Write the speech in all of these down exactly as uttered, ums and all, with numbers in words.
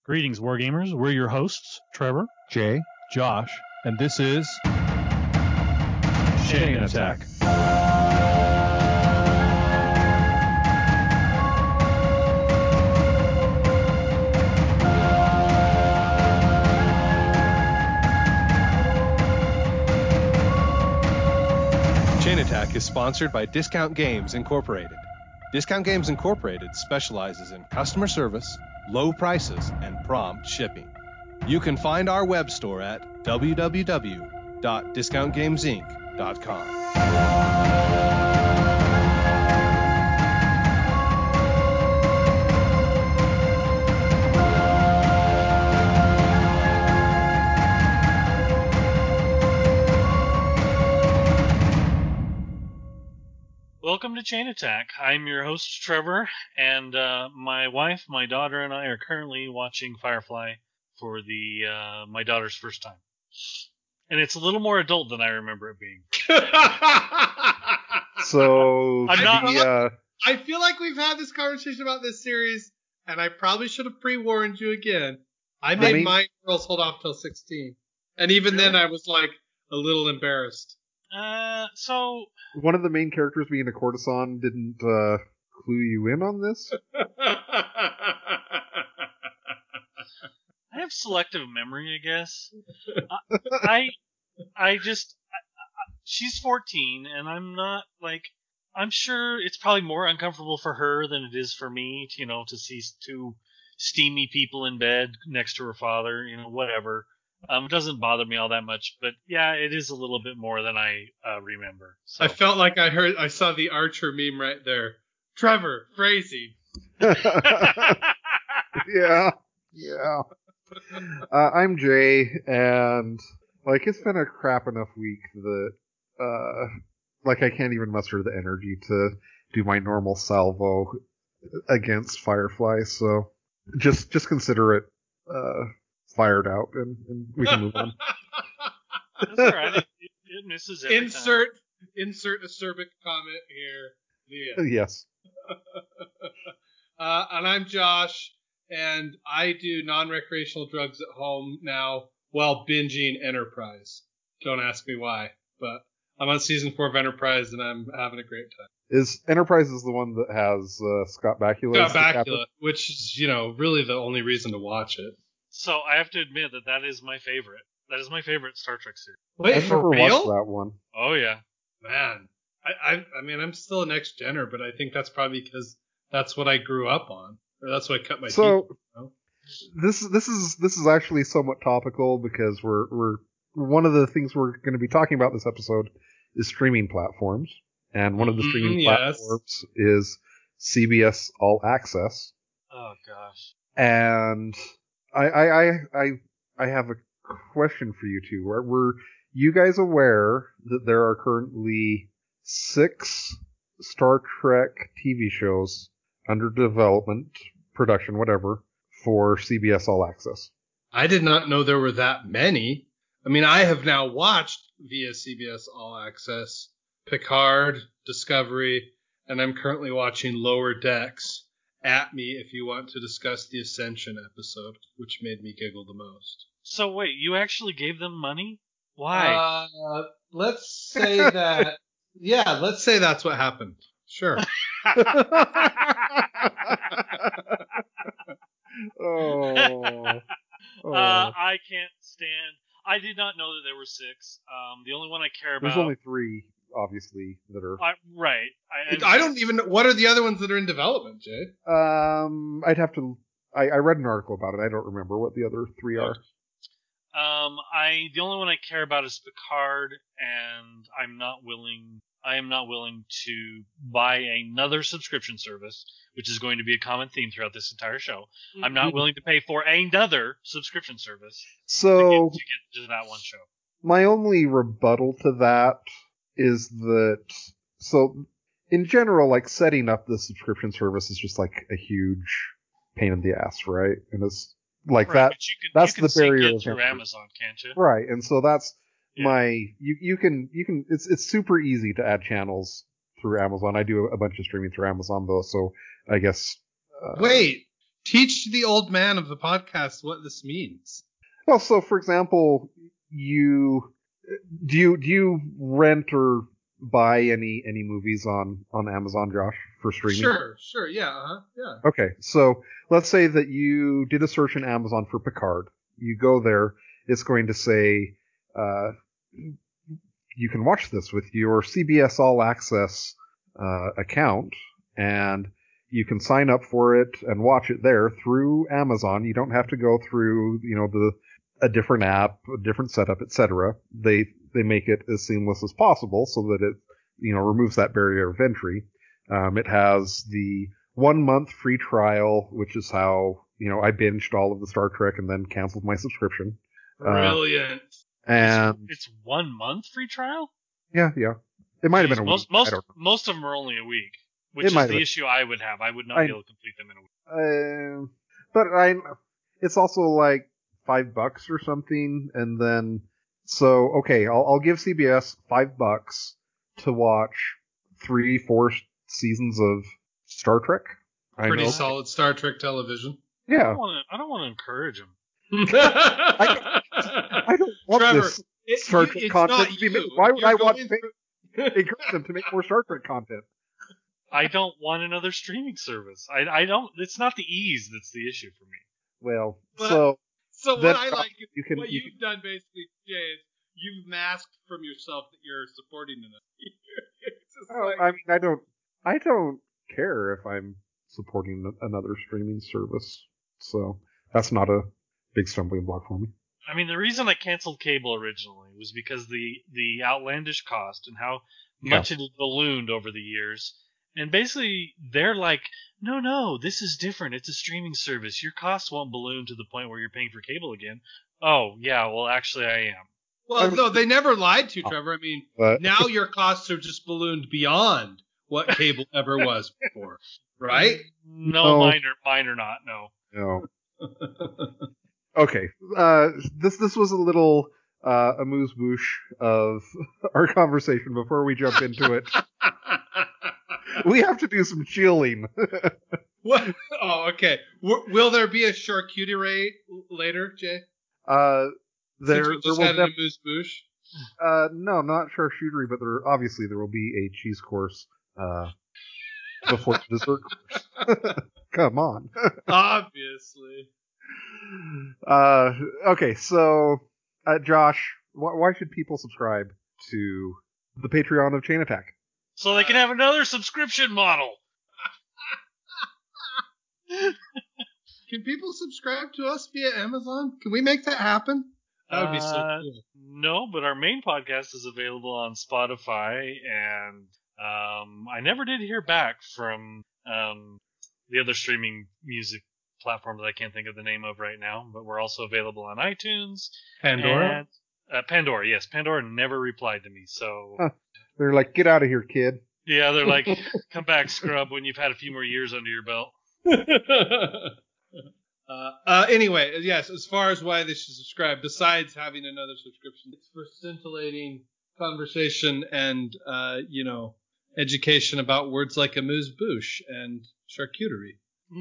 Greetings, Wargamers. We're your hosts, Trevor, Jay, Josh, and this is Chain Attack. Chain Attack is sponsored by Discount Games Incorporated. Discount Games Incorporated specializes in customer service, low prices, and prompt shipping. You can find our web store at w w w dot discount games inc dot com. Welcome to Chain Attack. I'm your host, Trevor, and uh, my wife, my daughter, and I are currently watching Firefly for the uh, my daughter's first time. And it's a little more adult than I remember it being. so I'm not- the, uh, I feel like we've had this conversation about this series, and I probably should have pre-warned you again. I made mean- my girls hold off till sixteen. And even then I was like a little embarrassed. Uh, so one of the main characters being a courtesan didn't uh, clue you in on this? I have selective memory, I guess. I, I, I just, I, I, she's fourteen, and I'm not like, I'm sure it's probably more uncomfortable for her than it is for me, to, you know, to see two steamy people in bed next to her father, you know, whatever. Um, it doesn't bother me all that much, but yeah, it is a little bit more than I uh, remember. So. I felt like I heard, I saw the Archer meme right there. Trevor, phrasing. yeah, yeah. Uh, I'm Jay, and like it's been a crap enough week that uh, like I can't even muster the energy to do my normal salvo against Firefly. So just just consider it uh, fired out, and, and we can move on. That's all right. It, it, it misses every insert time. insert acerbic comment here. The end. Yes. uh, and I'm Josh, and I do non-recreational drugs at home now while binging Enterprise. Don't ask me why, but I'm on season four of Enterprise, and I'm having a great time. Is Enterprise is the one that has uh, Scott Bakula? Yeah, as the captain? Bakula, which is, you know, really the only reason to watch it. So I have to admit that that is my favorite. That is my favorite Star Trek series. Wait, I've for never real? watched that one. Oh yeah. Man, I, I, I mean, I'm still a next gener, but I think that's probably because that's what I grew up on, or that's what I cut my So teeth. You know? this this is this is actually somewhat topical because we're we're one of the things we're going to be talking about this episode is streaming platforms, and one of the streaming Mhm, yes. platforms is C B S All Access. Oh gosh. And I I I I, I have a question for you two. Were, were you guys aware that there are currently six Star Trek T V shows under development, production, whatever, for C B S All Access? I did not know there were that many. I mean, I have now watched via C B S All Access Picard, Discovery, and I'm currently watching Lower Decks. At me if you want to discuss the Ascension episode, which made me giggle the most. So wait, you actually gave them money? Why? Uh, let's say that. Yeah, let's say that's what happened. Sure. oh. oh. Uh, I can't stand. I did not know that there were six. Um, the only one I care about. There's only three, obviously, that are. I, right. I, I don't even know. What are the other ones that are in development, Jay? Um, I'd have to. I, I read an article about it. I don't remember what the other three are. Um, I the only one I care about is Picard, and I'm not willing. I am not willing to buy another subscription service, which is going to be a common theme throughout this entire show. Mm-hmm. I'm not willing to pay for another subscription service so, to get, to get just that one show. My only rebuttal to that is that, so in general, like setting up the subscription service is just like a huge pain in the ass, right? And it's like right, that. But you can, that's you can the barrier sync it of through entry. Amazon, can't you? Right, and so that's yeah. my you you can you can it's it's super easy to add channels through Amazon. I do a bunch of streaming through Amazon though, so I guess. Uh, Wait, teach the old man of the podcast what this means. Well, so for example, you do you do you rent or buy any any movies on on Amazon, Josh, for streaming? Sure, sure, yeah, uh-huh, yeah. Okay, so let's say that you did a search in Amazon for Picard. You go there, it's going to say uh, you can watch this with your C B S All Access uh, account, and you can sign up for it and watch it there through Amazon. You don't have to go through, you know, the a different app, a different setup, et cetera. They they make it as seamless as possible so that it, you know, removes that barrier of entry. Um, it has the one month free trial, which is how, you know, I binged all of the Star Trek and then canceled my subscription. Brilliant. Uh, and it's one month free trial? Yeah, yeah. It might have been a most, week. Most I don't know. most of them are only a week, which It is might have the been. issue I would have. I would not I- be able to complete them in a week. Uh, but I, it's also like five bucks or something, and then so okay, I'll I'll give C B S five bucks to watch three, four seasons of Star Trek. I Pretty know. solid Star Trek television. I Yeah, don't want to. I don't want to encourage them. I don't want Trevor, this it- Star you- Trek it's content not to be you. made. Why would You're I want going to pay, encourage them to make more Star Trek content? I don't want another streaming service. I I don't. It's not the ease that's the issue for me. Well, But- so So what Then, I like is you can what you you've done basically, Jay, is you've masked from yourself that you're supporting it. It's just Oh, like- I mean, I don't, I don't care if I'm supporting a- another streaming service, so that's not a big stumbling block for me. I mean, the reason I canceled cable originally was because the the outlandish cost and how Yeah. much it has ballooned over the years. And basically, they're like, no, no, this is different. It's a streaming service. Your costs won't balloon to the point where you're paying for cable again. Oh, yeah, well, actually, I am. Well, I'm- no, they never lied to you, Trevor. I mean, But now your costs are just ballooned beyond what cable ever was before, right? No, No. mine are, mine are not, no. no. Okay, uh, this this was a little uh, amuse bouche of our conversation before we jump into it. We have to do some chilling. What? Oh, okay. W- will there be a charcuterie later, Jay? uh, there, Since we there just will had an def- amuse bouche. uh, no, not charcuterie, but there obviously there will be a cheese course uh, before the dessert course. Come on. Obviously. Uh, okay, so uh, Josh, wh- why should people subscribe to the Patreon of Chain Attack? So they can have another subscription model. Can people subscribe to us via Amazon? Can we make that happen? That would be so Uh, cool. No, but our main podcast is available on Spotify, and um, I never did hear back from um, the other streaming music platform that I can't think of the name of right now. But we're also available on iTunes. Pandora? And, uh, Pandora, yes. Pandora never replied to me, so Huh. They're like, get out of here, kid. yeah, they're like, come back, scrub, when you've had a few more years under your belt. uh, uh, anyway, yes, as far as why they should subscribe, besides having another subscription, it's for scintillating conversation and, uh, you know, education about words like amuse-bouche and charcuterie.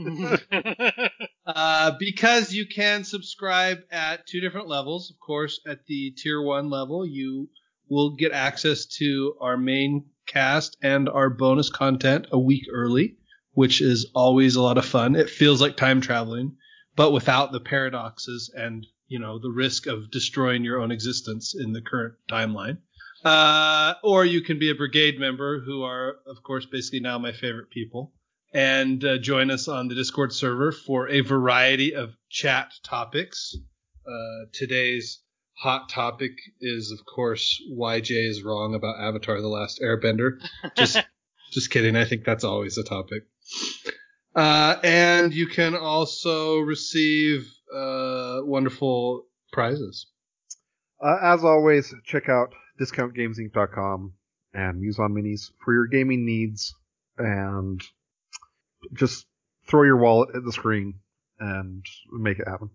Uh, because you can subscribe at two different levels. Of course, at the tier one level, you will get access to our main cast and our bonus content a week early, which is always a lot of fun. It feels like time traveling, but without the paradoxes and, you know, the risk of destroying your own existence in the current timeline. Uh, or you can be a brigade member, who are, of course, basically now my favorite people, and uh, join us on the Discord server for a variety of chat topics. Uh, today's hot topic is, of course, why Jay is wrong about Avatar: The Last Airbender. Just, just kidding. I think that's always a topic. Uh, and you can also receive uh, wonderful prizes. Uh, as always, check out discount games inc dot com and Muson Minis for your gaming needs, and just throw your wallet at the screen and make it happen.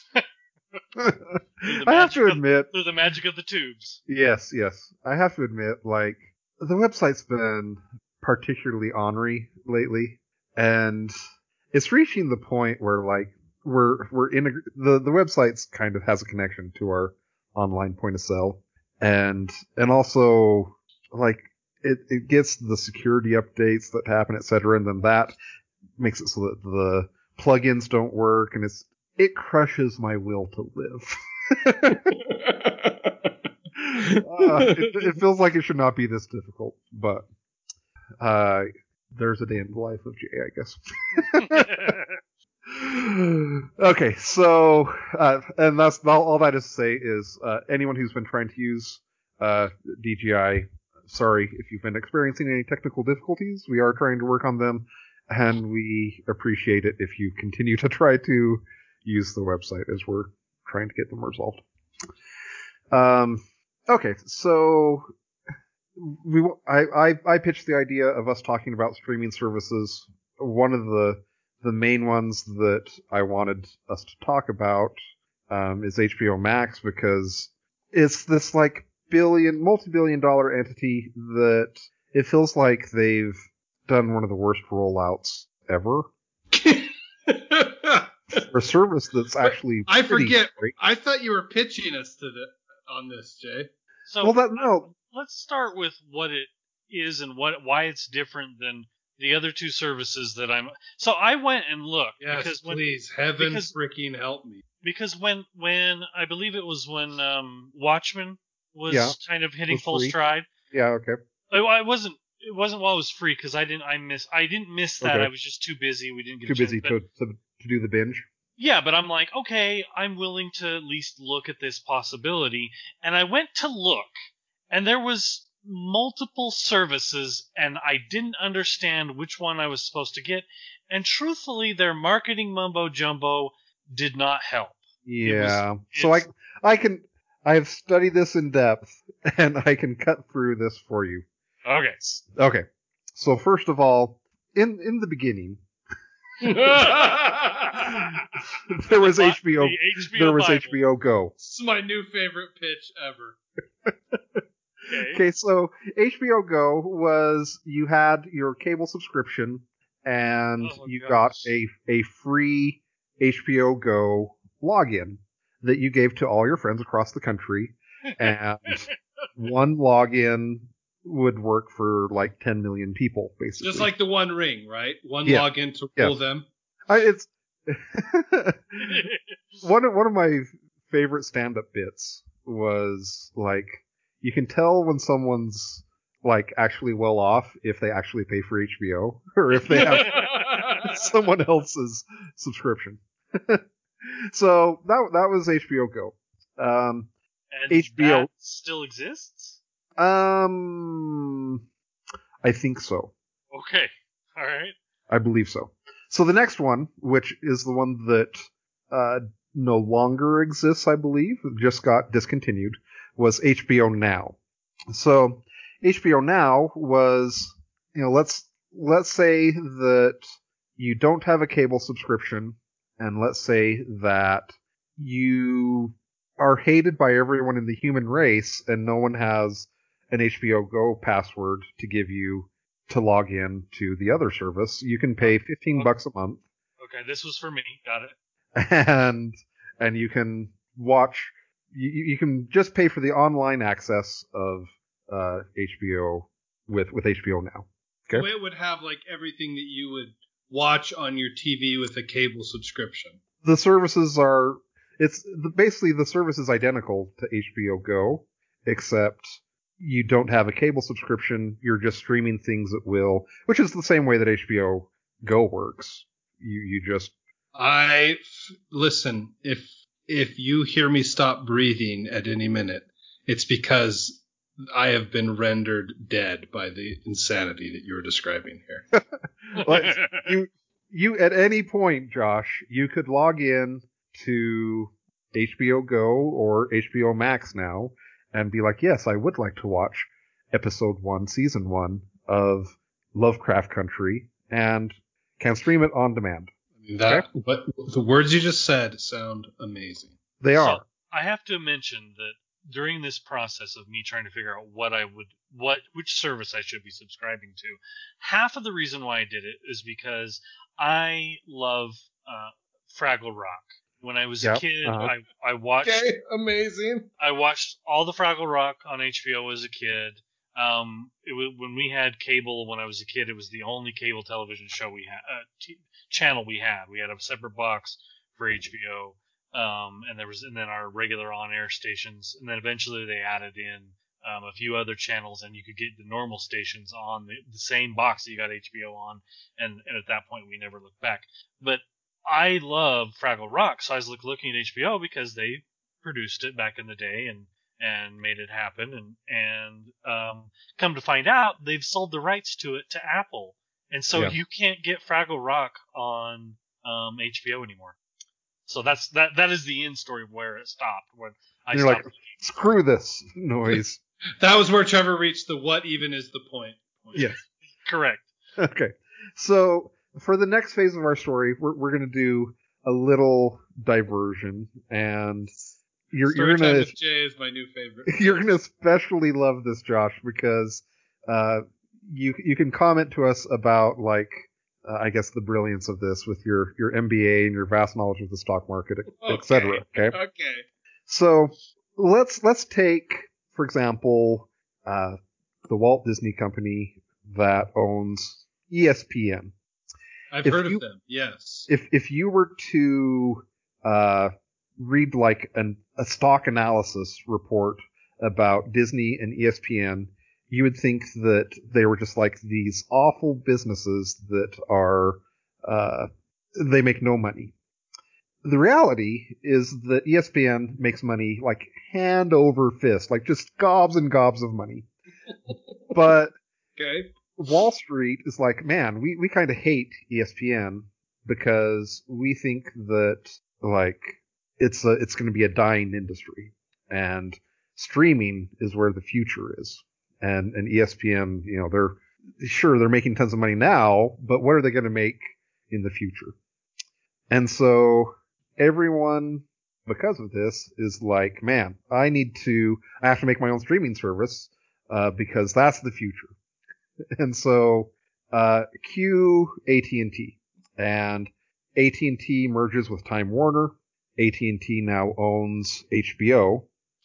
I have to magic of- admit, Through the magic of the tubes. yes, yes, I have to admit, like, the website's been particularly ornery lately, and it's reaching the point where like we're we're in the the website's kind of has a connection to our online point of sale, and and also like it it gets the security updates that happen, et cetera, and then that makes it so that the plugins don't work, and it's it crushes my will to live. uh, it, it feels like it should not be this difficult, but uh, there's a day in the life of Jay, I guess. Okay, so uh, and that's all, all that is to say is uh, anyone who's been trying to use uh, D G I, sorry if you've been experiencing any technical difficulties. We are trying to work on them, and we appreciate it if you continue to try to use the website as we're trying to get them resolved. Um, okay, so we I, I I pitched the idea of us talking about streaming services. One of the the main ones that I wanted us to talk about um, is H B O Max, because it's this like billion, multi-billion dollar entity that it feels like they've done one of the worst rollouts ever. For a service that's actually I forget. Great. I thought you were pitching us to the on this, Jay. So well, that, no. let's start with what it is and what why it's different than the other two services that I'm. So I went and looked. Yes, because when, please, heaven because, freaking help me. Because when when I believe it was when um, Watchmen was yeah, kind of hitting full free. stride. Yeah. Okay. I, I wasn't. It wasn't while it was free because I didn't. I miss. I didn't miss that. Okay. I was just too busy. We didn't get too a chance, busy but, to, to to do the binge. Yeah, but I'm like, okay, I'm willing to at least look at this possibility, and I went to look, and there was multiple services, and I didn't understand which one I was supposed to get, and truthfully, their marketing mumbo jumbo did not help. Yeah, was, so I I can I've studied this in depth, and I can cut through this for you. Okay. Okay. So first of all, in in the beginning, there was the, H B O. H B O there was Bible. H B O Go. This is my new favorite pitch ever. Okay. Okay, so H B O Go was you had your cable subscription, and oh, you gosh. got a a free H B O Go login that you gave to all your friends across the country, and one login would work for like ten million people, basically. Just like the One Ring, right? One yeah. login to rule yes. them. I, it's one of one of my favorite stand-up bits was like you can tell when someone's like actually well off if they actually pay for H B O or if they have someone else's subscription. So that that was H B O Go. Um, and H B O that still exists? Um, I think so. Okay. All right. I believe so. So the next one, which is the one that uh, no longer exists, I believe, just got discontinued, was H B O Now. So H B O Now was, you know, let's let's say that you don't have a cable subscription, and let's say that you are hated by everyone in the human race, and no one has an H B O Go password to give you to log in to the other service. You can pay fifteen okay. bucks a month. Okay, this was for me. Got it. And and you can watch. You, you can just pay for the online access of uh, H B O with with H B O Now. Okay. So it would have like everything that you would watch on your T V with a cable subscription. The services are. It's the, basically the service is identical to H B O Go, except you don't have a cable subscription. You're just streaming things at will, which is the same way that H B O Go works. You you just. I listen. If if you hear me stop breathing at any minute, it's because I have been rendered dead by the insanity that you're describing here. Well, you you at any point, Josh, you could log in to H B O Go or H B O Max now and be like, yes, I would like to watch episode one, season one of Lovecraft Country, and can stream it on demand. I mean, that, but the words you just said sound amazing. They so are. I have to mention that during this process of me trying to figure out what I would, what which service I should be subscribing to, half of the reason why I did it is because I love uh, Fraggle Rock. When I was Yep, a kid, uh-huh. I I watched Okay, amazing. I watched all the Fraggle Rock on H B O as a kid. Um, it was, when we had cable when I was a kid, it was the only cable television show we had, uh, t- channel we had. We had a separate box for H B O, um, and there was, and then our regular on-air stations, and then eventually they added in um, a few other channels, and you could get the normal stations on the, the same box that you got H B O on, and, and at that point we never looked back. But I love Fraggle Rock, so I was look, looking at H B O because they produced it back in the day, and and made it happen, and and um, come to find out, they've sold the rights to it to Apple, and so Yeah. you can't get Fraggle Rock on um, H B O anymore. So that's that. That is the end story of where it stopped. When I And you're stopped. like, screw this noise. That was where Trevor reached the what even is the point. Yes. Correct. Okay. So for the next phase of our story, we're we're gonna do a little diversion, and you're Story you're time gonna with Jay is my new favorite. you're gonna especially love this, Josh, because uh you you can comment to us about like uh, I guess the brilliance of this with your your M B A and your vast knowledge of the stock market, et cetera. Okay. Okay. So let's let's take, for example, uh, the Walt Disney Company that owns E S P N. I've If heard you- of them. Yes. If if you were to uh, read like an, a stock analysis report about Disney and E S P N, you would think that they were just like these awful businesses that are uh, they make no money. The reality is that E S P N makes money like hand over fist, like just gobs and gobs of money. But Okay. Wall Street is like, man, we, we kind of hate E S P N because we think that like it's a, it's going to be a dying industry, and streaming is where the future is. And and E S P N, you know, they're sure they're making tons of money now, but what are they going to make in the future? And so everyone, because of this, is like, man, I need to, I have to make my own streaming service uh, because that's the future. And so uh, cue A T and T, and A T and T merges with Time Warner. A T and T now owns H B O,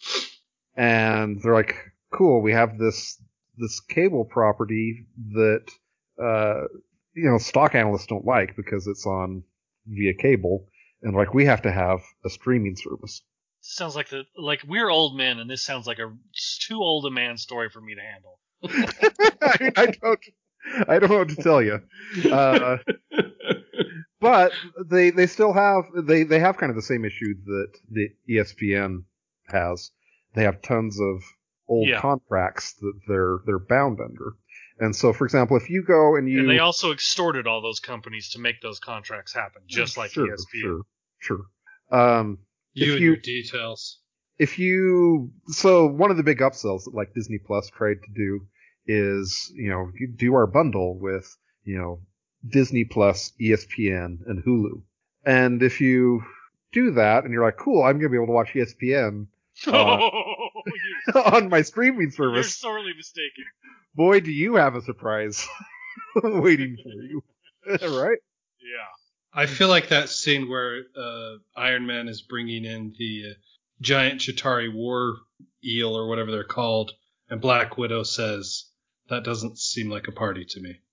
and they're like, cool, we have this this cable property that uh, you know stock analysts don't like because it's on via cable, and like we have to have a streaming service. Sounds like the like we're old men, and this sounds like a it's too old a man story for me to handle. I, I don't, I don't know what to tell you. Uh, but they they still have they they have kind of the same issue that the E S P N has. They have tons of old Yeah. contracts that they're they're bound under. And so, for example, if you go and you And they also extorted all those companies to make those contracts happen, just like sure, E S P N. sure, sure. Um, You if and you your details. if you so one of the big upsells that like Disney Plus tried to do is, you know, you do our bundle with, you know, Disney Plus, E S P N, and Hulu. And if you do that and you're like, cool, I'm going to be able to watch E S P N uh, you're, on my streaming you're service, sorely mistaken. boy, do you have a surprise waiting for you. Right? Yeah. I feel like that scene where uh, Iron Man is bringing in the uh, giant Chitauri war eel or whatever they're called, and Black Widow says, that doesn't seem like a party to me.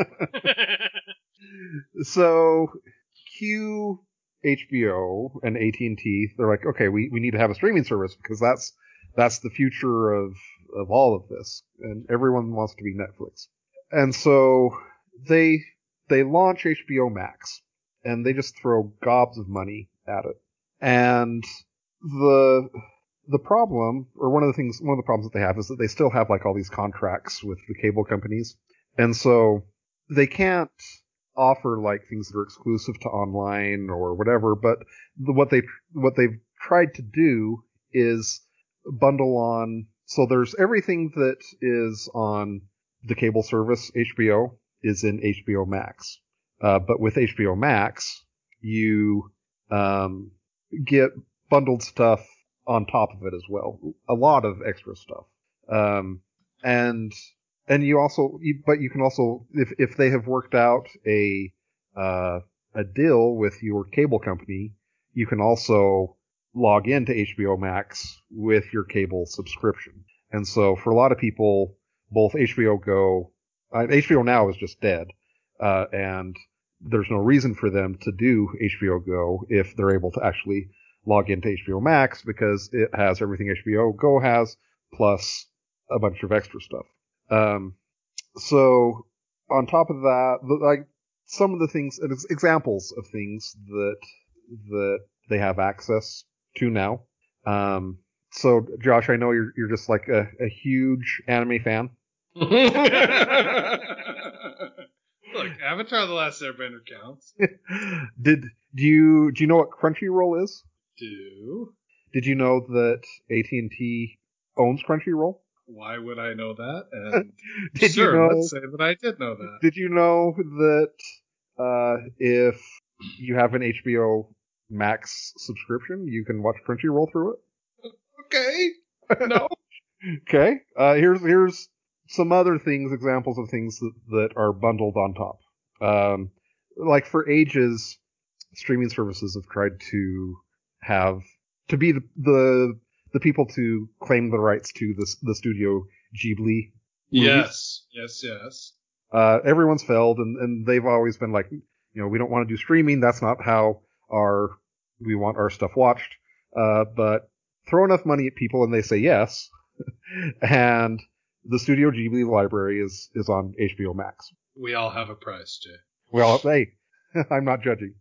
So, cue H B O and A T and T. They're like, okay, we, we need to have a streaming service because that's that's the future of, of all of this, and everyone wants to be Netflix. And so they they launch H B O Max, and they just throw gobs of money at it. And the the problem, or one of the things, one of the problems that they have is that they still have like all these contracts with the cable companies, and so they can't offer like things that are exclusive to online or whatever. But the, what they what they've tried to do is bundle on. So there's everything that is on the cable service H B O is in H B O Max, uh, but with H B O Max you um, get bundled stuff on top of it as well. A lot of extra stuff. Um, and and you also, you, but you can also, if if they have worked out a uh, a deal with your cable company, you can also log into H B O Max with your cable subscription. And so for a lot of people, both H B O Go, uh, H B O Now is just dead, uh, and there's no reason for them to do H B O Go if they're able to actually log into H B O Max, because it has everything H B O Go has, plus a bunch of extra stuff. Um, so on top of that, the, like some of the things, examples of things that that they have access to now. Um, so Josh, I know you're you're just like a, a huge anime fan. Look, Avatar: The Last Airbender counts. Did do you do you know what Crunchyroll is? Do. Did you know that A T and T owns Crunchyroll? Why would I know that? And did sure, you know, let's say that I did know that. Did you know that uh, if you have an H B O Max subscription, you can watch Crunchyroll through it? Okay. No. Okay. Uh, here's here's some other things, examples of things that, that are bundled on top. Um, like for ages, streaming services have tried to have to be the the, the people to claim the rights to the the Studio Ghibli movies. Yes, yes, yes. Uh, everyone's failed, and, and they've always been like, you know, we don't want to do streaming. That's not how our we want our stuff watched. Uh, but throw enough money at people, and they say yes. And the Studio Ghibli library is is on H B O Max. We all have a price, Jay. Well, hey, I'm not judging.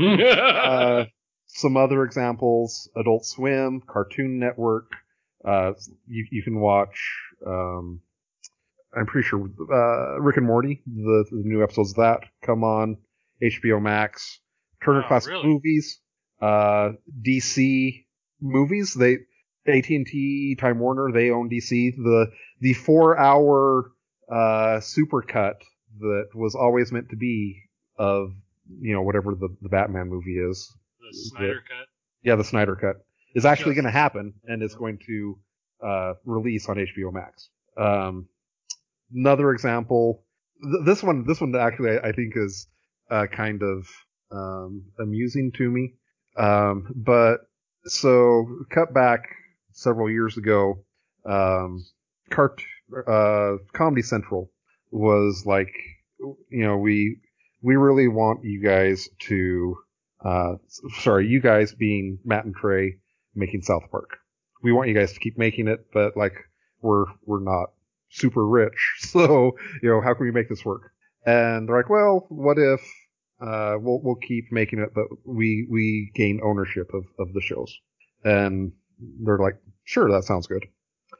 uh, some other examples: Adult Swim, Cartoon Network. Uh, you you can watch. Um, I'm pretty sure uh, Rick and Morty. The, the new episodes of that come on H B O Max. Turner Oh, Classic really? Movies. Uh, D C movies. They A T and T, Time Warner. They own D C. The the four hour uh, supercut that was always meant to be of, you know, whatever the, the Batman movie is. The Snyder the, Cut. Yeah, the Snyder Cut is actually Just- going to happen, and it's going to uh, release on H B O Max. Um, another example. Th- this one, this one actually, I, I think is uh, kind of um, amusing to me. Um, but so, cut back several years ago, um, Cart, uh, Comedy Central was like, you know, we we really want you guys to, uh, sorry, you guys being Matt and Trey making South Park. We want you guys to keep making it, but like we're we're not super rich, so you know, how can we make this work? And they're like, well, what if uh, we'll we'll keep making it, but we we gain ownership of of the shows? And they're like, sure, that sounds good.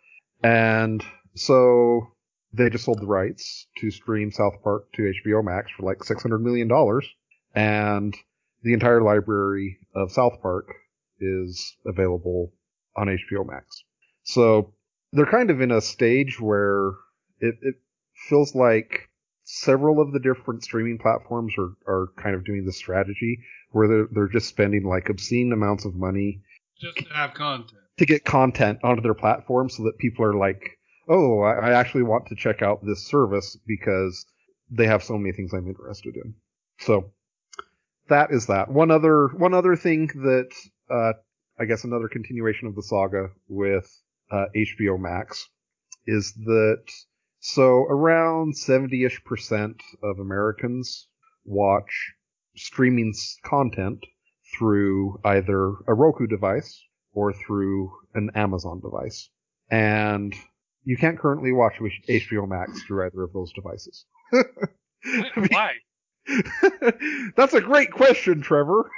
And so they just sold the rights to stream South Park to H B O Max for like six hundred million dollars, and the entire library of South Park is available on H B O Max. So they're kind of in a stage where it, it feels like several of the different streaming platforms are, are kind of doing this strategy where they're, they're just spending like obscene amounts of money Just to have content. to get content onto their platform so that people are like, oh, I, I actually want to check out this service because they have so many things I'm interested in. So that is that. One other, one other thing that, uh, I guess another continuation of the saga with uh, H B O Max is that so around seventy-ish percent of Americans watch streaming content through either a Roku device or through an Amazon device. And you can't currently watch H B O Max through either of those devices. Why? That's a great question, Trevor.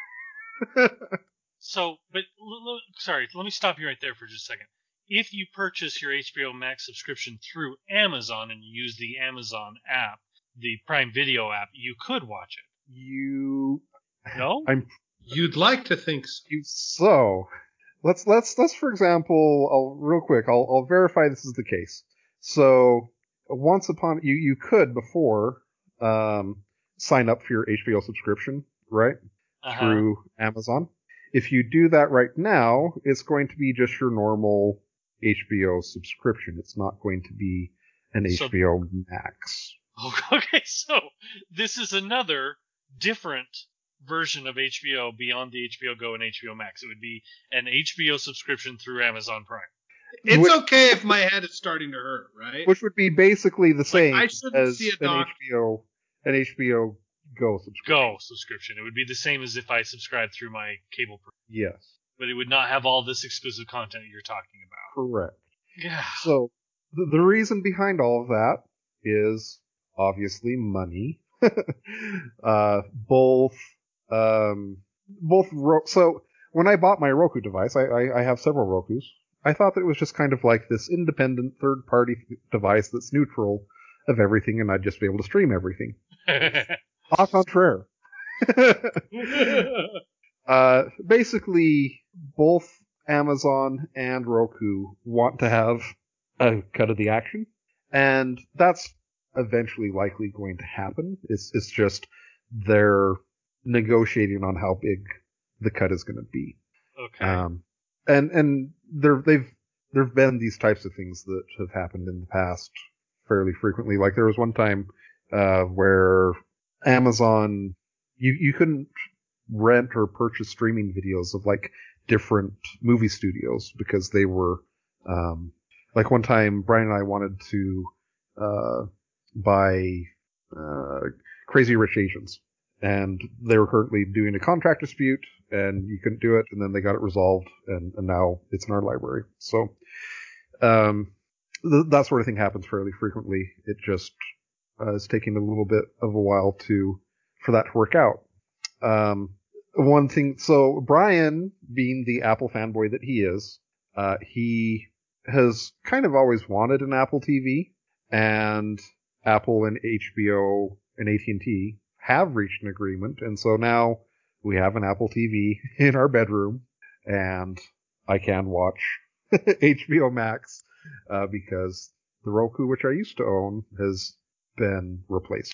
So, but l- l- sorry, let me stop you right there for just a second. If you purchase your H B O Max subscription through Amazon and you use the Amazon app, the Prime Video app, you could watch it. You, No? I'm You'd like to think so. you so. Let's let's let's for example, I'll real quick. I'll I'll verify this is the case. So once upon you you could before um, sign up for your H B O subscription, right? Uh-huh. Through Amazon. If you do that right now, it's going to be just your normal H B O subscription. It's not going to be an So- H B O Max. Okay, so this is another different version of H B O beyond the H B O Go and H B O Max. It would be an H B O subscription through Amazon Prime. It's Which- okay if my head is starting to hurt, right? Which would be basically the same I shouldn't as see a an doc- H B O an H B O Go subscription. Go subscription. It would be the same as if I subscribed through my cable, pr- Yes, but it would not have all this exclusive content that you're talking about. correct. Yeah. So the, the reason behind all of that is obviously money. uh, both, um, both. Ro- so when I bought my Roku device, I, I, I have several Rokus. I thought that it was just kind of like this independent third-party device that's neutral of everything, and I'd just be able to stream everything. Au contraire. uh, basically, both Amazon and Roku want to have a cut of the action, and that's eventually likely going to happen. It's it's just they're negotiating on how big the cut is going to be. Okay. Um, and and there they've there've been these types of things that have happened in the past fairly frequently. Like there was one time uh, where Amazon you you couldn't rent or purchase streaming videos of like different movie studios because they were um, like one time Brian and I wanted to uh, buy uh, Crazy Rich Asians, and they were currently doing a contract dispute, and you couldn't do it, and then they got it resolved, and, and now it's in our library. So um, th- that sort of thing happens fairly frequently. It just uh, is taking a little bit of a while to for that to work out. Um, one thing, so Brian, being the Apple fanboy that he is, uh, he has kind of always wanted an Apple T V, and Apple and H B O and A T and T have reached an agreement, and so now we have an Apple T V in our bedroom, and I can watch H B O Max uh, because the Roku, which I used to own, has been replaced.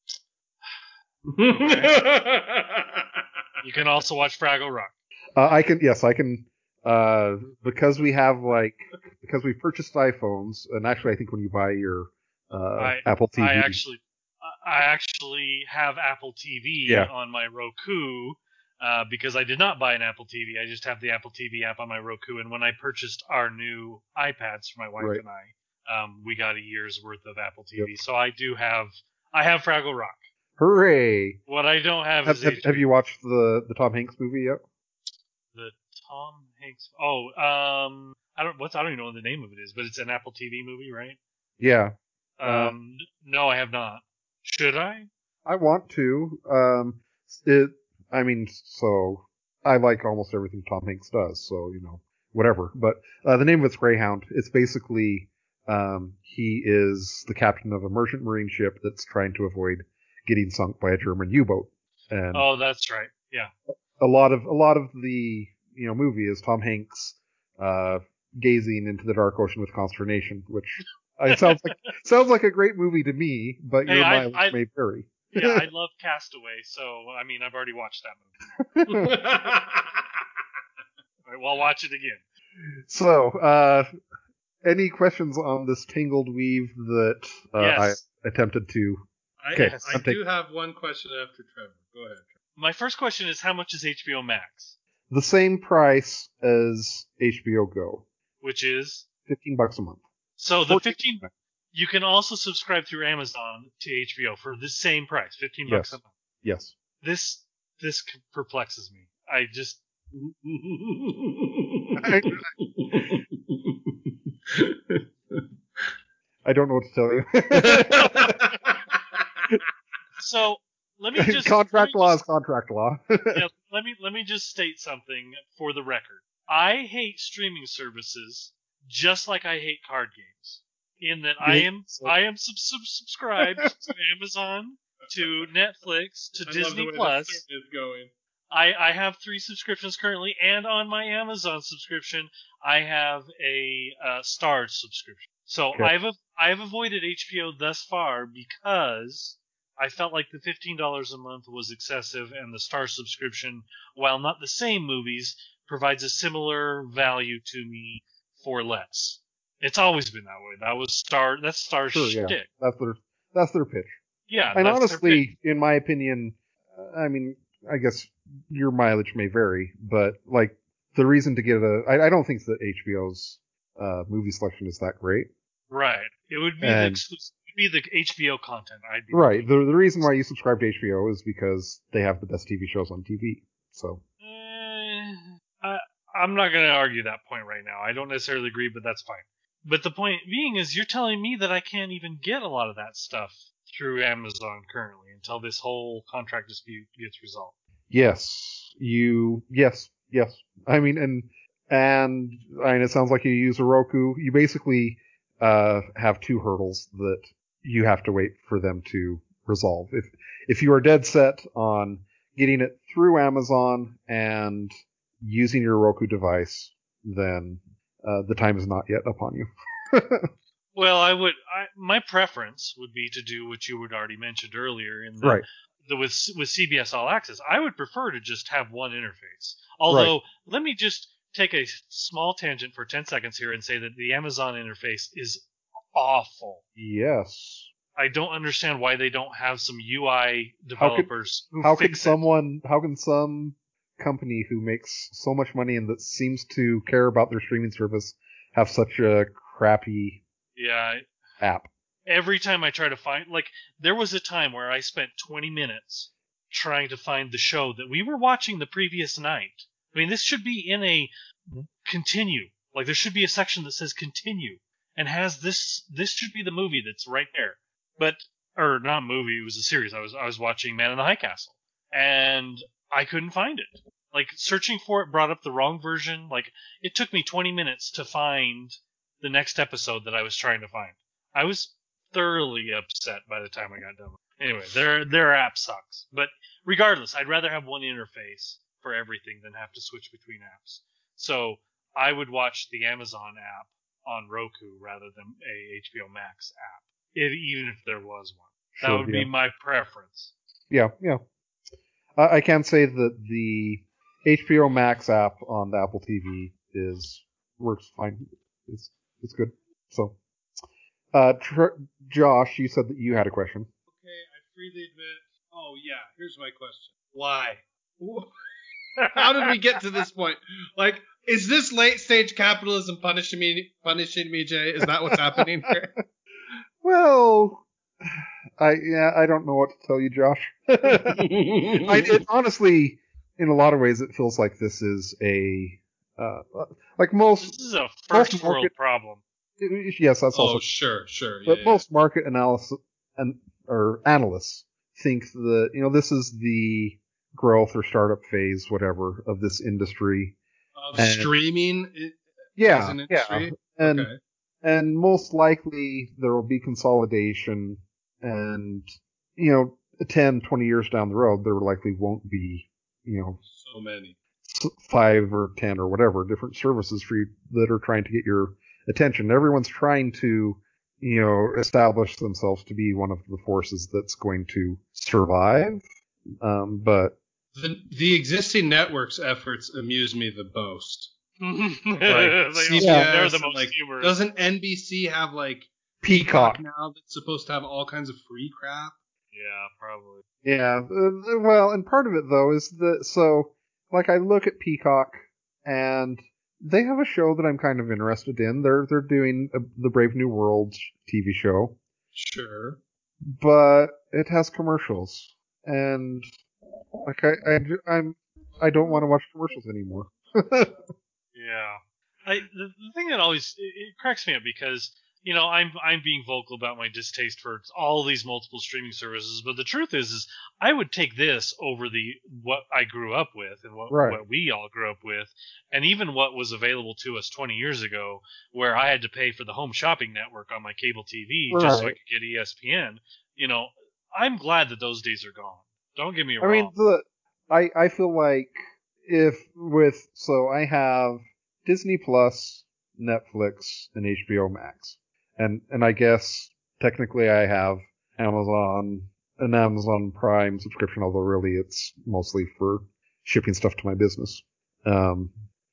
You can also watch Fraggle Rock. Uh, I can, yes, I can, uh, because we have like, because we purchased iPhones, and actually I think when you buy your uh, I, Apple T V, I actually, I actually have Apple T V Yeah. on my Roku uh, because I did not buy an Apple T V. I just have the Apple T V app on my Roku. And when I purchased our new iPads for my wife Right. and I, um, we got a year's worth of Apple T V. Yep. So I do have, I have Fraggle Rock. hooray! What I don't have, Have, is have, H B O. have you watched the, the Tom Hanks movie yet? The Tom Hanks. Oh, um, I don't. What's I don't even know what the name of it is, but it's an Apple T V movie, right? Yeah, Uh, Um, no, I have not. Should I? I want to. Um, it, I mean, so I like almost everything Tom Hanks does, so you know, whatever. But uh, the name of it's Greyhound. It's basically um, he is the captain of a merchant marine ship that's trying to avoid getting sunk by a German U-boat, and Oh, that's right. Yeah. a lot of a lot of the you know movie is Tom Hanks uh, gazing into the dark ocean with consternation, which it sounds like sounds like a great movie to me, but Hey, your I- mileage I- may vary. Yeah, I love Castaway, so I mean, I've already watched that movie. All right, well, I'll watch it again. So, uh, any questions on this tangled weave that uh, Yes. I attempted to? I, Okay, I I'm do have one question after Trevor. Go ahead. My first question is, how much is H B O Max? The same price as H B O Go, Which is fifteen bucks a month. so the fourteen fifteen. You can also subscribe through Amazon to H B O for the same price, fifteen bucks Yes. a month. Yes. This this perplexes me. I just I don't know what to tell you. so let me just contract let me law just- is contract law. yeah, let me let me just state something for the record. I hate streaming services just like I hate card games. In that I hate- am I am sub- sub- subscribed to Amazon, to Netflix, to I love the Disney way this Plus. story is going. I, I have three subscriptions currently, and on my Amazon subscription, I have a uh, Stars subscription. So Okay. I've a, I've avoided H B O thus far because I felt like the fifteen dollars a month was excessive, and the Star subscription, while not the same movies, provides a similar value to me for less. It's always been that way. That was Star. That's Star's Sure, yeah. shtick. That's their that's their pitch. Yeah, And that's their pitch. honestly, in my opinion, uh, I mean, I guess your mileage may vary, but like the reason to get a, I, I don't think that H B O's uh, movie selection is that great. Right. It would be the And- exclusive, it would be the H B O content. I'd be Right. The the reason why you subscribe to H B O is because they have the best T V shows on T V. So Eh, I, I'm not going to argue that point right now. I don't necessarily agree, but that's fine. But the point being is, you're telling me that I can't even get a lot of that stuff through Amazon currently until this whole contract dispute gets resolved. yes, you yes yes. I mean, and and I mean, it sounds like you use a Roku. You basically uh, have two hurdles that you have to wait for them to resolve. If if you are dead set on getting it through Amazon and using your Roku device, then uh, the time is not yet upon you. Well, I would. I, my preference would be to do what you had already mentioned earlier in the, Right. the with with C B S All Access. I would prefer to just have one interface. Although, let me just take a small tangent for ten seconds here and say that the Amazon interface is awful. Yes. I don't understand why they don't have some U I How could- developers who How can fix it. someone? How can some company who makes so much money and that seems to care about their streaming service have such a crappy Yeah, app? every time I try to find, like, there was a time where I spent twenty minutes trying to find the show that we were watching the previous night. I mean, this should be in a continue. Like, there should be a section that says continue and has this. This should be the movie that's right there. But, or not movie, it was a series. I was I was watching Man in the High Castle, and I couldn't find it. Like, searching for it brought up the wrong version. Like, it took me twenty minutes to find the next episode that I was trying to find. I was thoroughly upset by the time I got done. Anyway, their their app sucks. But regardless, I'd rather have one interface for everything than have to switch between apps. So I would watch the Amazon app on Roku rather than a H B O Max app, if, even if there was one. That Sure, would yeah. be my preference. Yeah, yeah. I, I can say that the H B O Max app on the Apple T V is works fine. It's it's good. So, uh, tr- Josh, you said that you had a question. Okay, I freely admit. Oh yeah, here's my question. Why? How did we get to this point? Like, is this late stage capitalism punishing me? Punishing me, Jay? Is that what's happening here? Well, I yeah, I don't know what to tell you, Josh. I, it, honestly, in a lot of ways, it feels like this is a uh, like most. This is a first world market- problem. Yes, that's Oh, also. sure, sure. Yeah, But yeah. most market analysis and or analysts think that you know this is the growth or startup phase, whatever, of this industry. Of and- streaming i- Yeah, as an yeah, industry. and Okay. and most likely there will be consolidation, and you know, ten, twenty years down the road, there likely won't be you know So many. s- five or ten or whatever different services for you that are trying to get your attention. Everyone's trying to, you know, establish themselves to be one of the forces that's going to survive. Um, but The the existing networks' efforts amuse me the most. They- C B S they're the and, most like, humorous. Doesn't N B C have like Peacock, now that's supposed to have all kinds of free crap? Yeah, probably. yeah. Uh, well, and part of it though is that so, like, I look at Peacock and they have a show that I'm kind of interested in. They're they're doing a, the Brave New World T V show. Sure. But it has commercials, and like I, I I'm I don't want to watch commercials anymore. Yeah. I the, the thing that always it, it cracks me up because you know I'm I'm being vocal about my distaste for all these multiple streaming services, but the truth is is I would take this over the what I grew up with and what Right. what we all grew up with, and even what was available to us twenty years ago, where I had to pay for the home shopping network on my cable T V just so I Right. could get E S P N. You know, I'm glad that those days are gone. Don't get me I wrong. mean, the I I feel like if with so I have Disney Plus, Netflix, and H B O Max, and and I guess technically I have Amazon an Amazon Prime subscription, although really it's mostly for shipping stuff to my business. Um,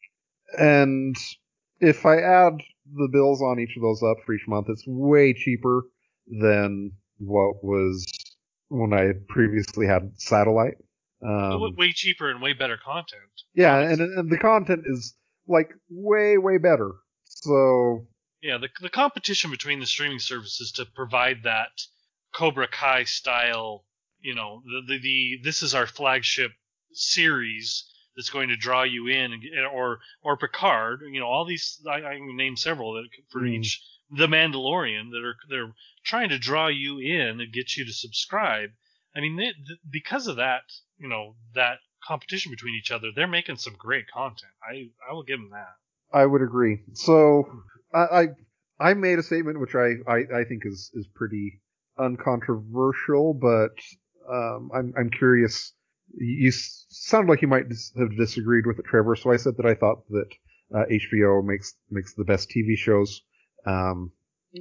and if I add the bills on each of those up for each month, it's way cheaper than what was when I had previously had satellite. Um, way cheaper and way better content. Yeah, and, and the content is like way, way better. So yeah, the the competition between the streaming services to provide that Cobra Kai style, you know, the the, the this is our flagship series that's going to draw you in, or or Picard, you know, all these I, I can name several that for mm. each. The Mandalorian that are they're trying to draw you in and get you to subscribe. I mean, they, th- because of that, you know, that competition between each other, they're making some great content. I, I will give them that. I would agree. So I I, I made a statement which I, I, I think is, is pretty uncontroversial, but um, I'm I'm curious. You sound like you might dis- have disagreed with it, Trevor. So I said that I thought that uh, H B O makes makes the best T V shows. Um,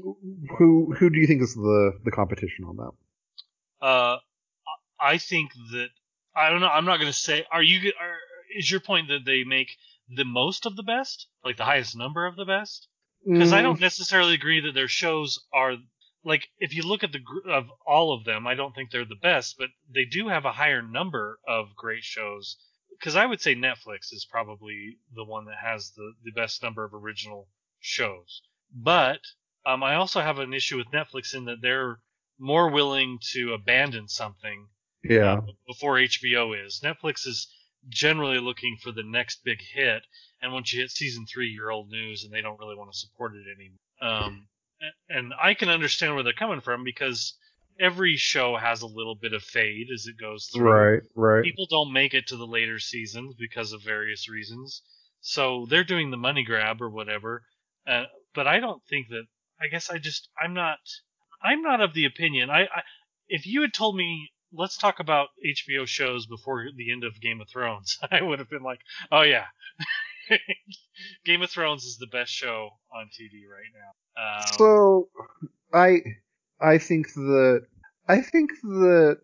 who who do you think is the, the competition on that? Uh, I think that I don't know. I'm not going to say. Are you? Are, is your point that they make the most of the best, like the highest number of the best? Because mm. I don't necessarily agree that their shows are like. If you look at the of all of them, I don't think they're the best, but they do have a higher number of great shows. Because I would say Netflix is probably the one that has the, the best number of original shows. But um, I also have an issue with Netflix in that they're more willing to abandon something yeah. uh, before H B O is. Netflix is generally looking for the next big hit, and once you hit season three, you're old news, and they don't really want to support it anymore. Um, and I can understand where they're coming from because every show has a little bit of fade as it goes through. Right, right. People don't make it to the later seasons because of various reasons, so they're doing the money grab or whatever. Uh, but I don't think that. I guess I just I'm not I'm not of the opinion. I, I if you had told me let's talk about H B O shows before the end of Game of Thrones, I would have been like, oh yeah, Game of Thrones is the best show on T V right now. Um, so I I think that I think that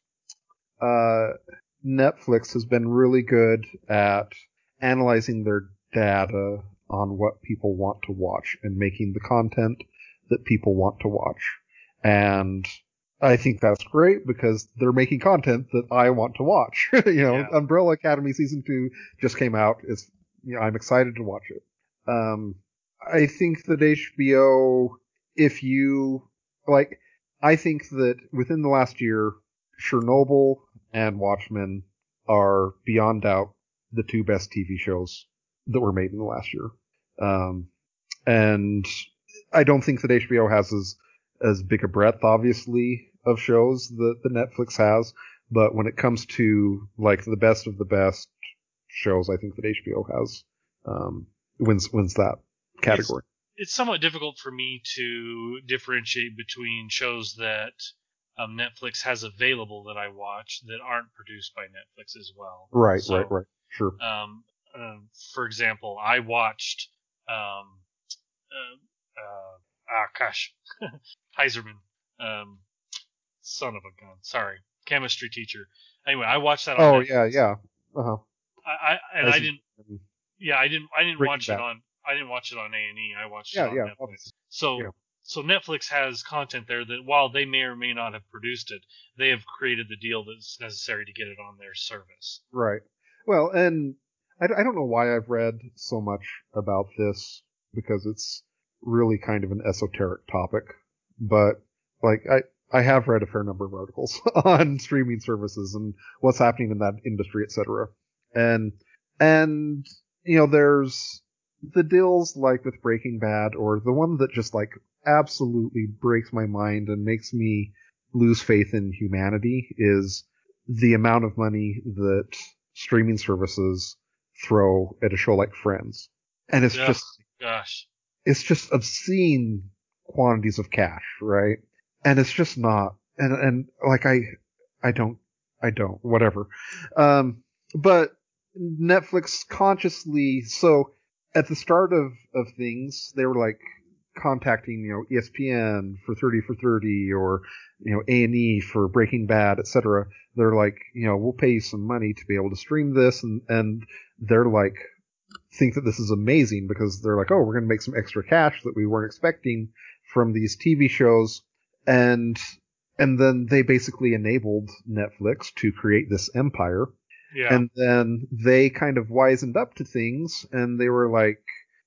uh, Netflix has been really good at analyzing their data on what people want to watch and making the content that people want to watch. And I think that's great because they're making content that I want to watch. you know, yeah. Umbrella Academy season two just came out. It's, you know, I'm excited to watch it. Um, I think that H B O, if you like, I think that within the last year, Chernobyl and Watchmen are beyond doubt the two best T V shows that were made in the last year. Um, and I don't think that H B O has as, as big a breadth, obviously, of shows that the Netflix has. But when it comes to, like, the best of the best shows, I think that H B O has, um, wins, wins that category. It's, it's somewhat difficult for me to differentiate between shows that um, Netflix has available that I watch that aren't produced by Netflix as well. Right, so, right, right. Sure. Um, um, for example, I watched, um, uh, uh, ah, gosh, Heiserman, um, son of a gun, sorry, chemistry teacher. Anyway, I watched that on Oh, Netflix. yeah, yeah. Uh-huh. I, I and As I didn't, you, yeah, I didn't, I didn't watch back. it on, I didn't watch it on A and E. I watched yeah, it on yeah, Netflix. Obviously. So, yeah. so Netflix has content there that while they may or may not have produced it, they have created the deal that's necessary to get it on their service. Right. Well, and I, I don't know why I've read so much about this because it's really kind of an esoteric topic, but like I, I have read a fair number of articles on streaming services and what's happening in that industry, et cetera. And, and, you know, there's the deals like with Breaking Bad, or the one that just like absolutely breaks my mind and makes me lose faith in humanity is the amount of money that streaming services throw at a show like Friends. And it's oh, just, gosh, it's just obscene quantities of cash, right? And it's just not, and, and like I, I don't, I don't, whatever. Um, but Netflix consciously, so at the start of, of things, they were like contacting, you know, E S P N for thirty for thirty or, you know, A and E for Breaking Bad, et cetera. They're like, you know, we'll pay you some money to be able to stream this. And, and they're like, think that this is amazing because they're like, oh, we're going to make some extra cash that we weren't expecting from these T V shows. And, and then they basically enabled Netflix to create this empire. Yeah. And then they kind of wisened up to things and they were like,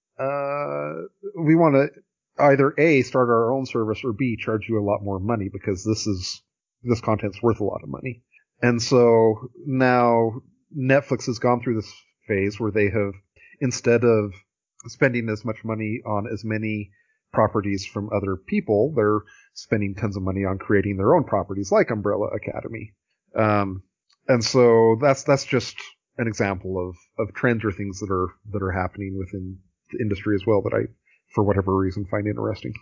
uh, we want to either A, start our own service or B, charge you a lot more money because this is, this content's worth a lot of money. And so now Netflix has gone through this phase where they have, instead of spending as much money on as many properties from other people, they're spending tons of money on creating their own properties like Umbrella Academy. Um, and so that's, that's just an example of, of trends or things that are, that are happening within the industry as well that I, for whatever reason, find interesting.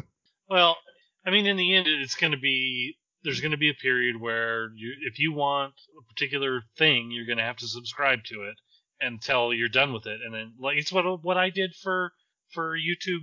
Well, I mean, in the end, it's going to be, there's going to be a period where you, if you want a particular thing, you're going to have to subscribe to it until you're done with it. And then, like, it's what, what I did for, for YouTube,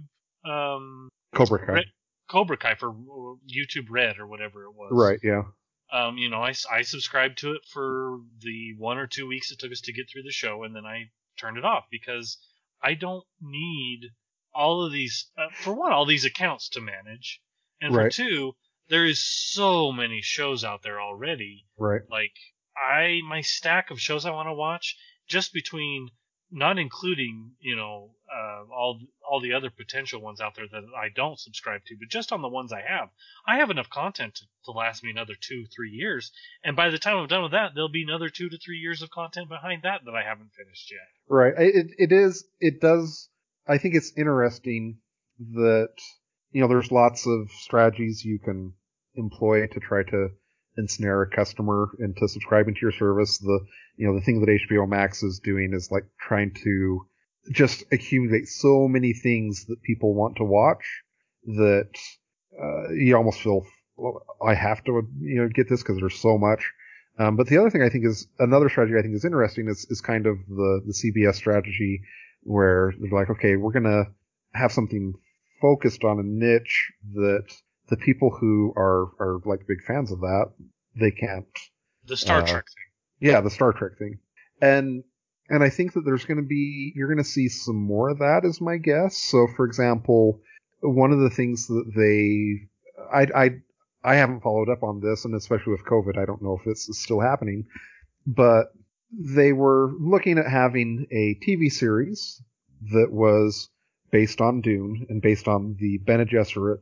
um, Cobra Kai. Red, Cobra Kai for YouTube Red or whatever it was. Right. Yeah. Um, you know, I, I subscribed to it for the one or two weeks it took us to get through the show, and then I turned it off because I don't need all of these, uh, for one, all these accounts to manage, and Right. for two, there is so many shows out there already. Right. Like, I, my stack of shows I want to watch, just between, not including, you know, uh, all all the other potential ones out there that I don't subscribe to, but just on the ones I have, I have enough content to, to last me another two, three years. And by the time I'm done with that, there'll be another two to three years of content behind that that I haven't finished yet. Right. It it is. It does. I think it's interesting that, you know, there's lots of strategies you can employ to try to ensnare a customer into subscribing to your service. The, you know, the thing that H B O Max is doing is like trying to just accumulate so many things that people want to watch that uh, you almost feel, well, I have to, you know, get this because there's so much. Um, but the other thing I think is another strategy I think is interesting is, is kind of the, the C B S strategy where they're like, okay, we're going to have something focused on a niche that the people who are, are like big fans of that, they can't. The Star uh, Trek thing. Yeah, the Star Trek thing. And, and I think that there's going to be, you're going to see some more of that is my guess. So for example, one of the things that they, I, I, I haven't followed up on this, and especially with COVID, I don't know if this is still happening, but they were looking at having a T V series that was based on Dune and based on the Bene Gesserit,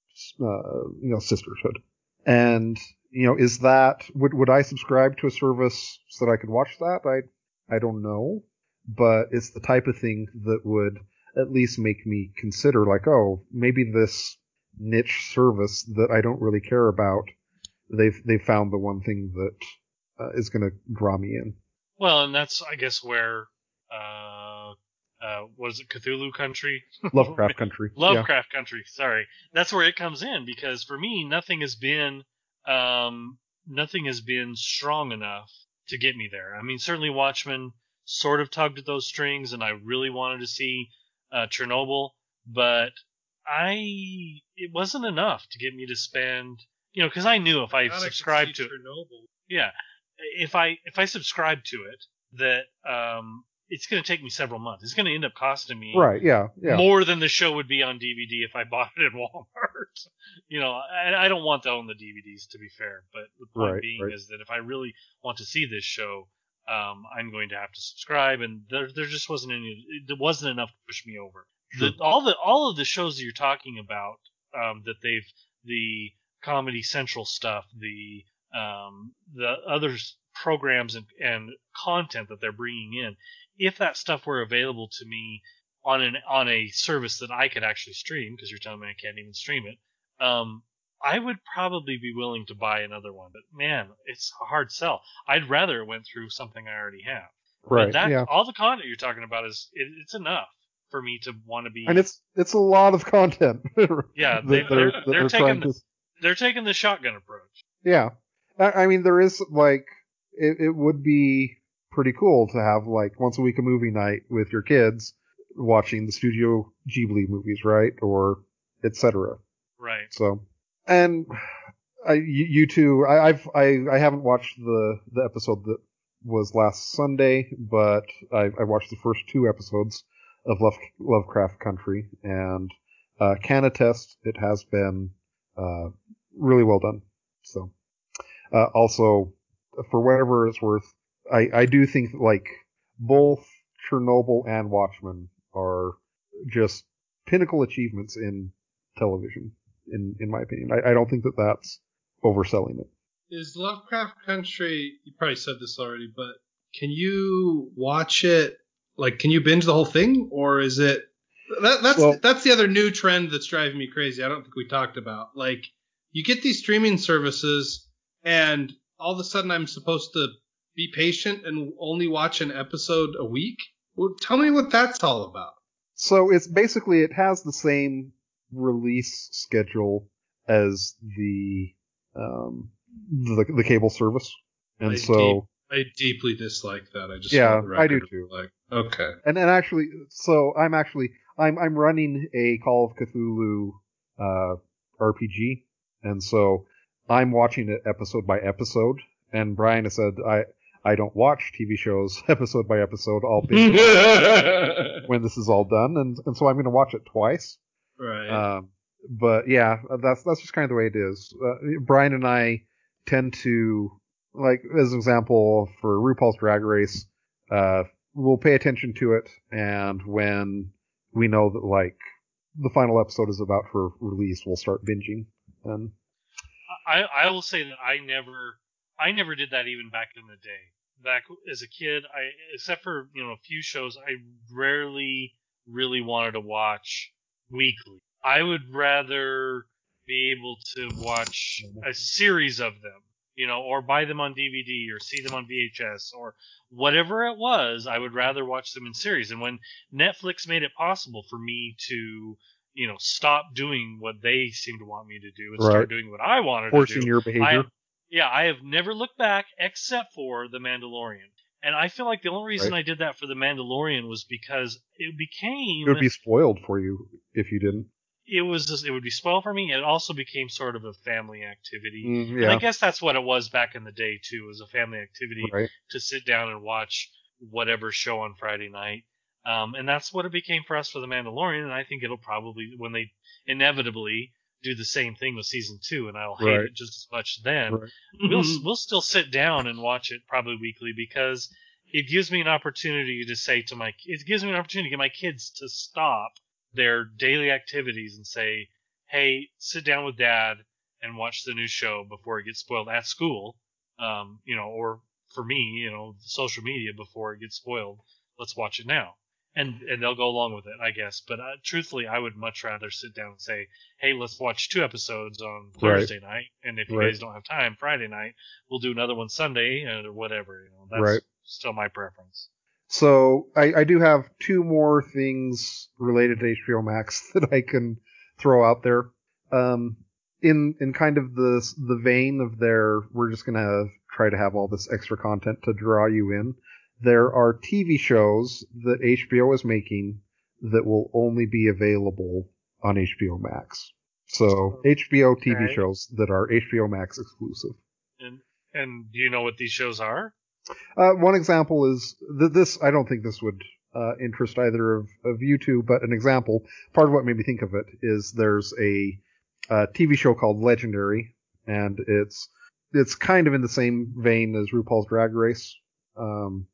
uh, you know, sisterhood. And, you know, is that, would, would I subscribe to a service so that I could watch that? I, I don't know, but it's the type of thing that would at least make me consider like, oh, maybe this niche service that I don't really care about, they've, they've found the one thing that uh, is going to draw me in. Well, and that's, I guess, where, uh, uh, was it Cthulhu Country? Lovecraft Country. Lovecraft yeah. Country, sorry. That's where it comes in, because for me, nothing has been, um, nothing has been strong enough to get me there. I mean, certainly Watchmen sort of tugged at those strings, and I really wanted to see, uh, Chernobyl, but I, it wasn't enough to get me to spend, you know, because I knew if I God, subscribed I to Chernobyl. yeah, if I if I subscribe to it, that um, it's going to take me several months. It's going to end up costing me right, yeah, yeah. more than the show would be on D V D if I bought it at Walmart. You know, I, I don't want to own the D V Ds, to be fair, but the point Right, being right. is that if I really want to see this show, um, I'm going to have to subscribe, and there there just wasn't any, there wasn't enough to push me over. Sure. The, all the all of the shows that you're talking about, um, that they've the Comedy Central stuff, the um, the other programs and, and content that they're bringing in, if that stuff were available to me on an on a service that I could actually stream, because you're telling me I can't even stream it, um, I would probably be willing to buy another one. But man, it's a hard sell. I'd rather it went through something I already have. Right, But that yeah. all the content you're talking about is it, it's enough for me to want to be. And it's it's a lot of content. Yeah, that they, they're, they're that they're they're taking trying the, to. they're taking the shotgun approach. Yeah, I, I mean there is like it, it would be pretty cool to have like once a week a movie night with your kids watching the Studio Ghibli movies, right? Or et cetera. Right. So, and I, you, you two, I, I've I, I haven't watched the the episode that was last Sunday, but I, I watched the first two episodes of Love, Lovecraft Country, and uh, can attest it has been uh, really well done. So, uh, also, for whatever it's worth, I, I do think that, like, both Chernobyl and Watchmen are just pinnacle achievements in television, in in my opinion. I, I don't think that that's overselling it. Is Lovecraft Country, you probably said this already, but can you watch it, like, can you binge the whole thing? Or is it, that, that's Well- that's the other new trend that's driving me crazy. I don't think we talked about. Like, you get these streaming services, and all of a sudden I'm supposed to be patient and only watch an episode a week? Well, tell me what that's all about. So it's basically, it has the same release schedule as the um, the, the cable service, and I so I deeply dislike that. I just Yeah, want the I do record too. Like, okay. and and actually, so I'm actually I'm I'm running a Call of Cthulhu uh, R P G, and so I'm watching it episode by episode. And Brian has said I I don't watch T V shows episode by episode. I'll binge it when this is all done, and and so I'm going to watch it twice. Right. Um, but yeah, that's that's just kind of the way it is. Uh, Brian and I tend to, like, as an example, for RuPaul's Drag Race, uh, we'll pay attention to it, and when we know that, like, the final episode is about for release, we'll start binging. And I, I will say that I never I never did that even back in the day. Back as a kid, I except for you know a few shows, I rarely really wanted to watch weekly. I would rather be able to watch a series of them, you know, or buy them on D V D or see them on V H S or whatever it was. I would rather watch them in series. And when Netflix made it possible for me to, you know, stop doing what they seem to want me to do and Right. start doing what I wanted forcing to do, your behavior. I, yeah, I have never looked back except for The Mandalorian. And I feel like the only reason Right. I did that for The Mandalorian was because it became It would be spoiled for you if you didn't. it was just, it would be spoiled for me. It also became sort of a family activity. Mm, And I yeah, guess that's what it was back in the day too, was a family activity right. to sit down and watch whatever show on Friday night. Um, and that's what it became for us for The Mandalorian. And I think it'll probably, when they inevitably do the same thing with season two, and I'll hate Right. it just as much then, Right. we'll we'll still sit down and watch it probably weekly because it gives me an opportunity to say to my it gives me an opportunity to get my kids to stop their daily activities and say, hey, sit down with dad and watch the new show before it gets spoiled at school, um, you know, or for me, you know, social media before it gets spoiled. Let's watch it now. And and they'll go along with it, I guess. But uh, truthfully, I would much rather sit down and say, hey, let's watch two episodes on Right. Thursday night, and if you Right. guys don't have time, Friday night, we'll do another one Sunday or whatever. You know, that's Right. still my preference. So I, I do have two more things related to H B O Max that I can throw out there. Um, in in kind of the the vein of their, we're just gonna try to have all this extra content to draw you in. There are T V shows that H B O is making that will only be available on H B O Max. So H B O T V Okay. shows that are H B O Max exclusive. And and do you know what these shows are? Uh, one example is th- this. I don't think this would uh, interest either of, of you two, but an example. Part of what made me think of it is there's a, uh T V show called Legendary, and it's it's kind of in the same vein as RuPaul's Drag Race. Um,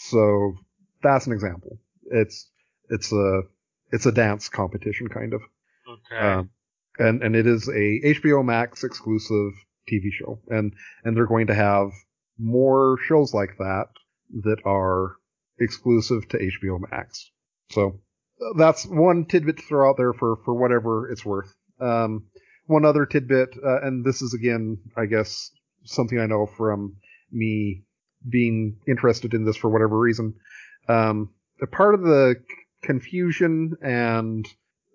so that's an example. It's it's a it's a dance competition kind of. Okay. Um, and and it is a H B O Max exclusive T V show, and and they're going to have more shows like that that are exclusive to H B O Max. So uh, that's one tidbit to throw out there for for whatever it's worth. Um, one other tidbit, uh, and this is again, I guess, something I know from me being interested in this for whatever reason. Um, a part of the c- confusion and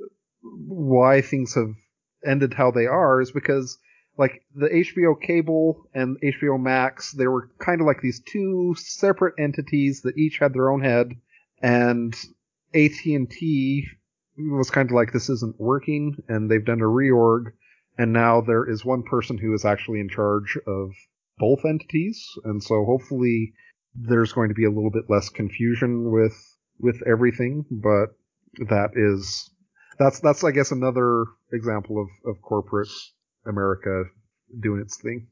why things have ended how they are is because, like, the H B O cable and H B O Max, they were kind of like these two separate entities that each had their own head, and A T and T was kind of like, this isn't working, and they've done a reorg, and now there is one person who is actually in charge of both entities, and so hopefully there's going to be a little bit less confusion with with everything, but that is that's that's I guess another example of, of corporate America doing its thing.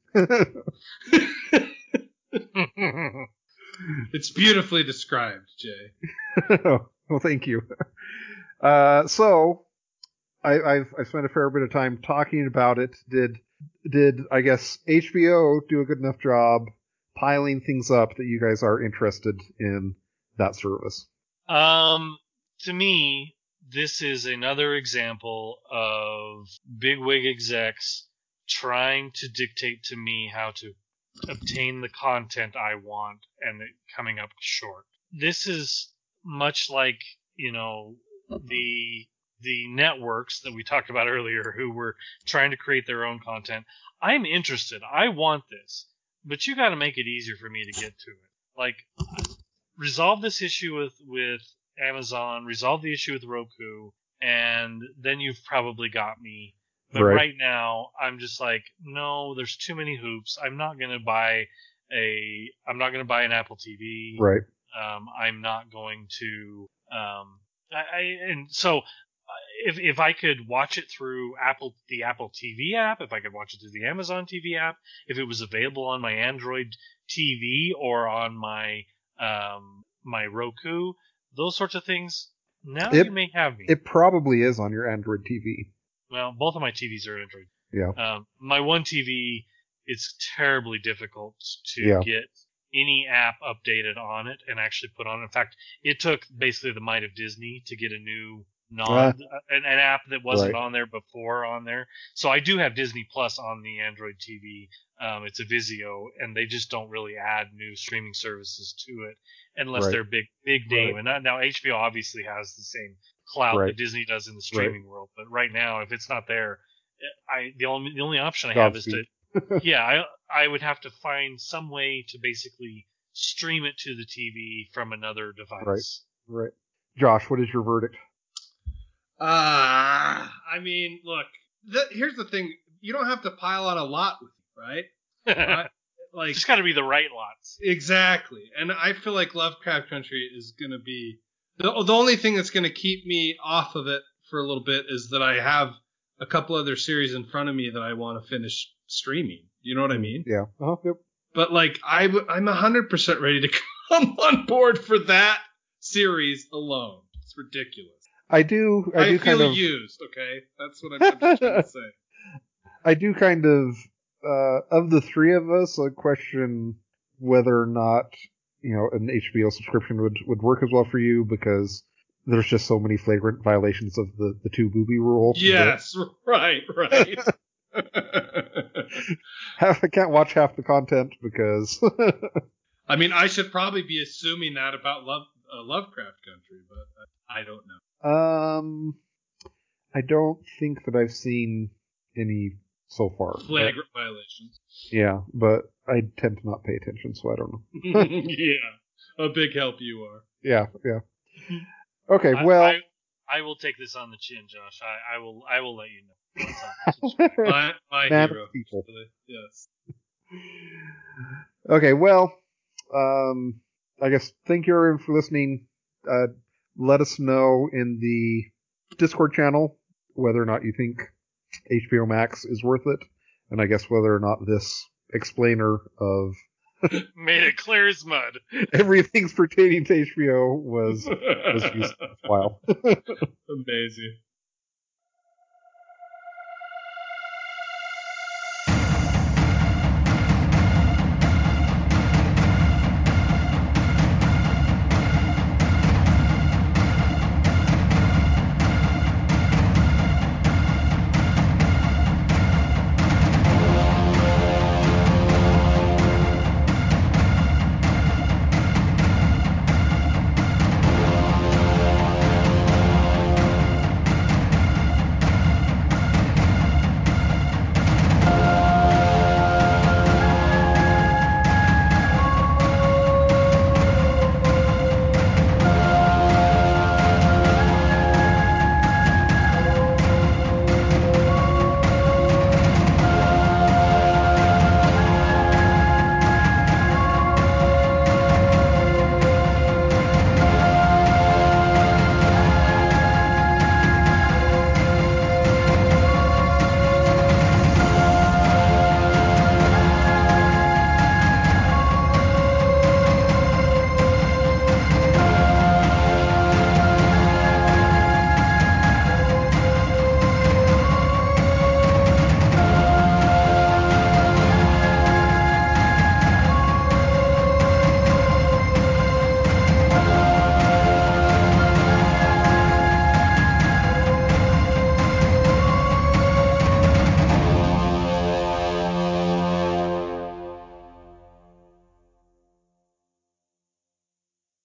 It's beautifully described, Jay. Well, thank you. Uh, so I, I've I spent a fair bit of time talking about it. Did did I guess H B O do a good enough job piling things up that you guys are interested in that service? Um, to me, this is another example of bigwig execs trying to dictate to me how to obtain the content I want and it coming up short. This is much like, you know, the the networks that we talked about earlier who were trying to create their own content. I'm interested. I want this. But you got to make it easier for me to get to it. Like, resolve this issue with, with Amazon, resolve the issue with Roku, and then you've probably got me. But Right. right now, I'm just like, no, there's too many hoops. I'm not gonna buy a, I'm not gonna buy an Apple T V. Right. Um, I'm not going to, um, I, I and so if if I could watch it through Apple, the Apple T V app, if I could watch it through the Amazon T V app, if it was available on my Android T V or on my um, my Roku, those sorts of things. Now It- you may have me. It probably is on your Android T V. Well, both of my T Vs are Android. Yeah. Um, my one T V, it's terribly difficult to Yeah. get any app updated on it and actually put on. In fact, it took basically the might of Disney to get a new non uh, an, an app that wasn't Right. on there before on there. So I do have Disney Plus on the Android T V. Um, it's a Vizio, and they just don't really add new streaming services to it unless Right. they're big big name. Right. And now, now H B O obviously has the same clout Right. that Disney does in the streaming world. But right now, if it's not there, I the only the only option I have is to yeah I I would have to find some way to basically stream it to the T V from another device. Right. Right. Josh, what is your verdict? Ah, I mean, look. The, here's the thing: you don't have to pile on a lot with it, right? Right? Like, Just got to be the right lots. exactly. And I feel like Lovecraft Country is going to be the, the only thing that's going to keep me off of it for a little bit is that I have a couple other series in front of me that I want to finish streaming. You know what I mean? Yeah. Uh-huh. Yep. But like, I w- I'm one hundred percent ready to come on board for that series alone. It's ridiculous. I do. I, I, do feel kind of. used. Okay, that's what I'm, I'm just trying to say. I do kind of. Uh, of the three of us, I question whether or not you know an H B O subscription would would work as well for you because there's just so many flagrant violations of the the two booby rule. Yes, right, right. Half, I can't watch half the content because. I mean, I should probably be assuming that about Love uh, Lovecraft Country, but I don't know. um, I don't think that I've seen any so far. Flagrant violations. Yeah, but I tend to not pay attention, so I don't know. Yeah, a big help you are. Yeah, yeah. Okay, I, well. I, I will take this on the chin, Josh. I, I will I will let you know. My, my Man hero. of people. Actually. Yes. Okay, well, um, I guess thank you everyone for listening. Uh, let us know in the Discord channel whether or not you think H B O Max is worth it, and I guess whether or not this explainer of Made it clear as mud. everything's pertaining to H B O was was used as well. Amazing.